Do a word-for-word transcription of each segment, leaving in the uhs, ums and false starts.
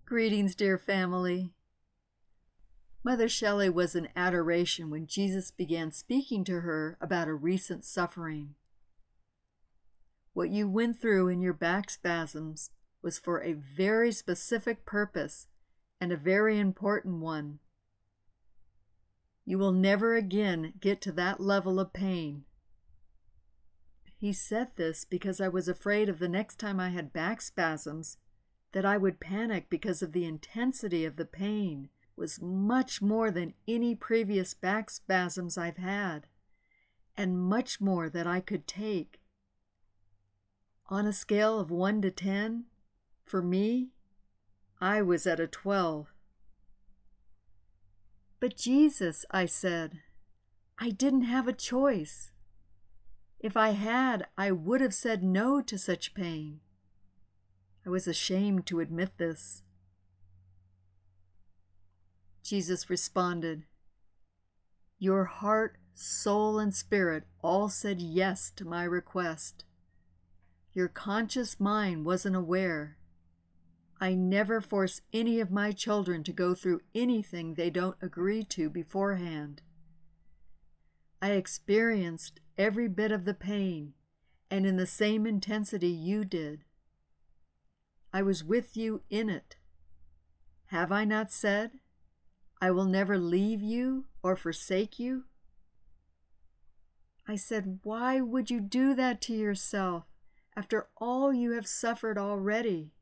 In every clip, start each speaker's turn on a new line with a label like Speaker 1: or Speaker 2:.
Speaker 1: Greetings, dear family. Mother Shelley was in adoration when Jesus began speaking to her about a recent suffering. What you went through in your back spasms was for a very specific purpose and a very important one. You will never again get to that level of pain. He said this because I was afraid of the next time I had back spasms that I would panic because of the intensity of the pain was much more than any previous back spasms I've had, and much more that I could take. On a scale of one to ten, for me, I was at a twelve. But Jesus, I said, I didn't have a choice. If I had, I would have said no to such pain. I was ashamed to admit this. Jesus responded, Your heart, soul, and spirit all said yes to my request. Your conscious mind wasn't aware. I never force any of my children to go through anything they don't agree to beforehand. I experienced every bit of the pain, and in the same intensity you did. I was with you in it. Have I not said, I will never leave you or forsake you? I said, why would you do that to yourself after all you have suffered already?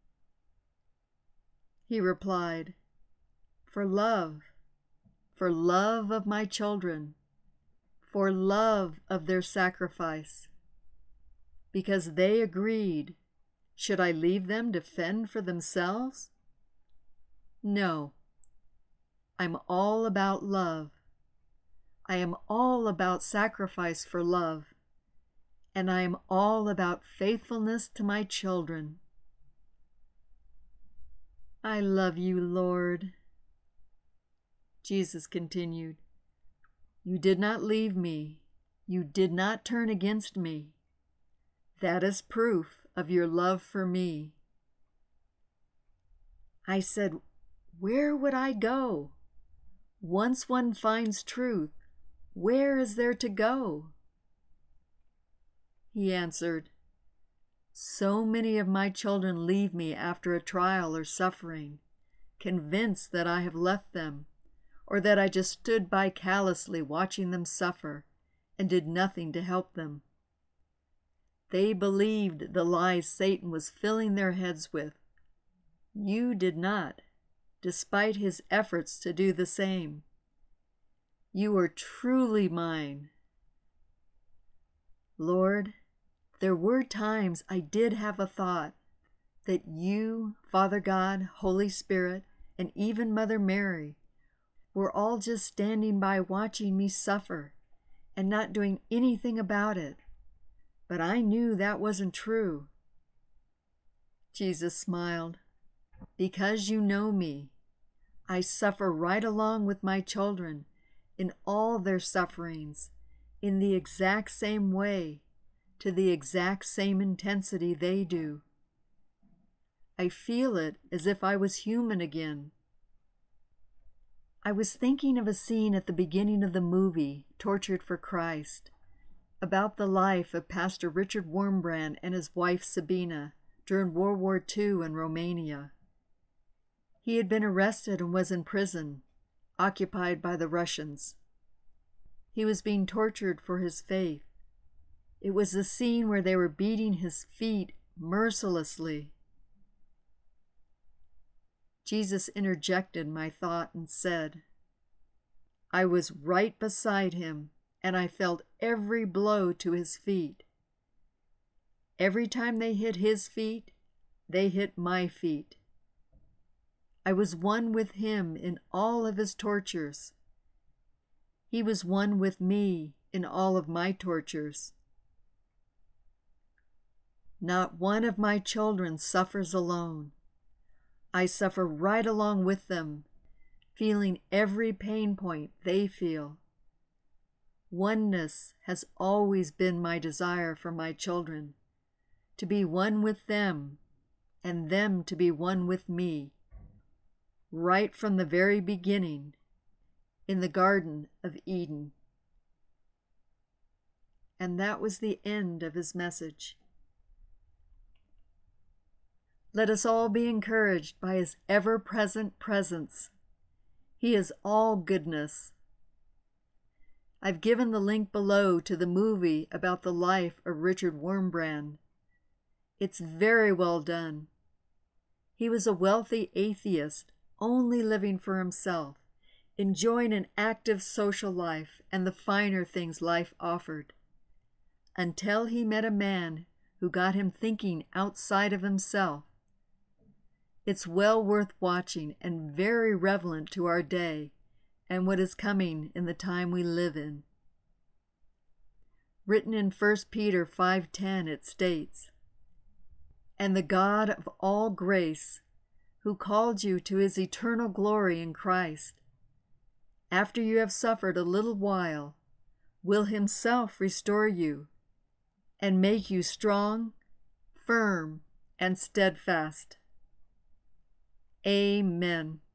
Speaker 1: He replied, for love, for love of my children, for love of their sacrifice. Because they agreed, should I leave them to fend for themselves? No. I'm all about love. I am all about sacrifice for love. And I am all about faithfulness to my children. I love you, Lord. Jesus continued, You did not leave me. You did not turn against me. That is proof of your love for me. I said, where would I go? Once one finds truth, where is there to go? He answered, so many of my children leave me after a trial or suffering, convinced that I have left them, or that I just stood by callously watching them suffer and did nothing to help them. They believed the lies Satan was filling their heads with. You did not, despite his efforts to do the same. You are truly mine. Lord, there were times I did have a thought that you, Father God, Holy Spirit, and even Mother Mary were all just standing by watching me suffer and not doing anything about it. But I knew that wasn't true. Jesus smiled. Because you know me, I suffer right along with my children in all their sufferings, in the exact same way, to the exact same intensity they do. I feel it as if I was human again. I was thinking of a scene at the beginning of the movie, Tortured for Christ, about the life of Pastor Richard Wurmbrand and his wife Sabina during World War Two in Romania. He had been arrested and was in prison, occupied by the Russians. He was being tortured for his faith. It was the scene where they were beating his feet mercilessly. Jesus interjected my thought and said, I was right beside him, and I felt every blow to his feet. Every time they hit his feet, they hit my feet. I was one with him in all of his tortures. He was one with me in all of my tortures. Not one of my children suffers alone. I suffer right along with them, feeling every pain point they feel. Oneness has always been my desire for my children, to be one with them, and them to be one with me, right from the very beginning in the Garden of Eden. And that was the end of his message. Let us all be encouraged by his ever-present presence. He is all goodness. I've given the link below to the movie about the life of Richard Wurmbrand. It's very well done. He was a wealthy atheist, only living for himself, enjoying an active social life and the finer things life offered, until he met a man who got him thinking outside of himself. It's well worth watching and very relevant to our day and what is coming in the time we live in. Written in First Peter five ten, it states, "And the God of all grace, who called you to his eternal glory in Christ, after you have suffered a little while, will himself restore you and make you strong, firm, and steadfast." Amen.